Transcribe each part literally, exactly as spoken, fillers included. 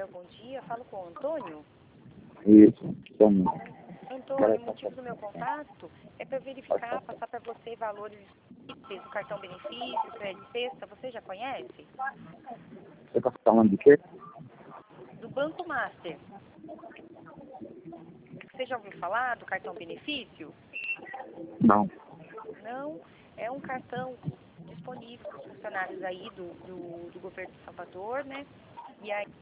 Santander, bom dia. Falo com o Antônio. Isso, como? Antônio, o motivo do meu contato é para verificar, passar para você valores do cartão benefício, crédito sexta. Você já conhece? Você está falando de quê? Do Banco Master. Você já ouviu falar do cartão benefício? Não. Não, é um cartão disponível para os funcionários aí do, do, do governo de Salvador, né? E aí...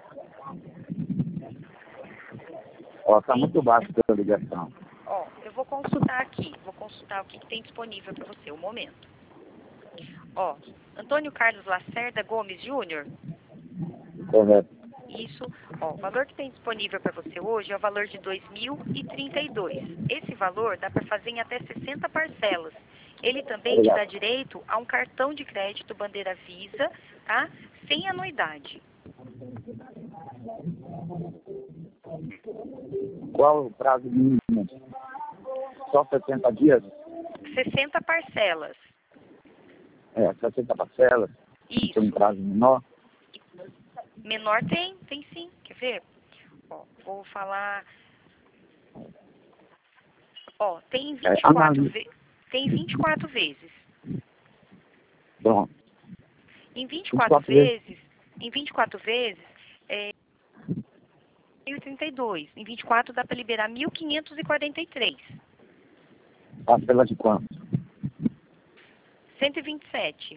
Ó, tá muito baixo a ligação. Ó, eu vou consultar aqui, vou consultar o que, que tem disponível para você, um momento. Ó, Antônio Carlos Lacerda Gomes Júnior. Correto. Isso, ó, o valor que tem disponível para você hoje é o valor de dois mil e trinta e dois. Esse valor dá para fazer em até sessenta parcelas. Ele também te dá Obrigado. direito a um cartão de crédito bandeira Visa, tá? Sem anuidade. Qual o prazo mínimo? Só sessenta dias? sessenta parcelas. É, sessenta parcelas? Isso. Tem um prazo menor? Menor tem? Tem sim. Quer ver? Ó, vou falar... Ó, tem vinte e quatro, É, ve... tem vinte e quatro vezes. Bom, Em vinte e vinte e quatro quatro vezes. vezes, em vinte e quatro vezes, é mil e trinta e dois. Em vinte e quatro dá para liberar mil quinhentos e quarenta e três. Parcela de quanto? cento e vinte e sete.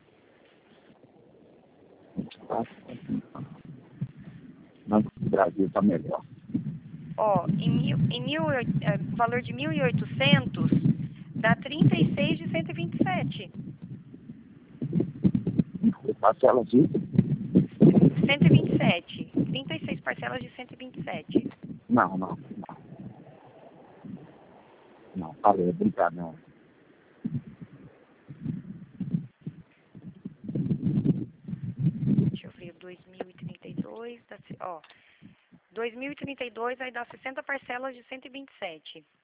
Banco do Brasil está melhor. Ó, em, mil, em mil, é, valor de mil e oitocentos dá trinta e seis de cento e vinte e sete. Parcela de? cento e vinte e sete. trinta e seis parcelas de cento e vinte e sete. Não, não, não. Não, falei, brincar, não. Deixa eu ver, dois mil e trinta e dois, dá, ó, dois mil e trinta e dois vai dar sessenta parcelas de cento e vinte e sete.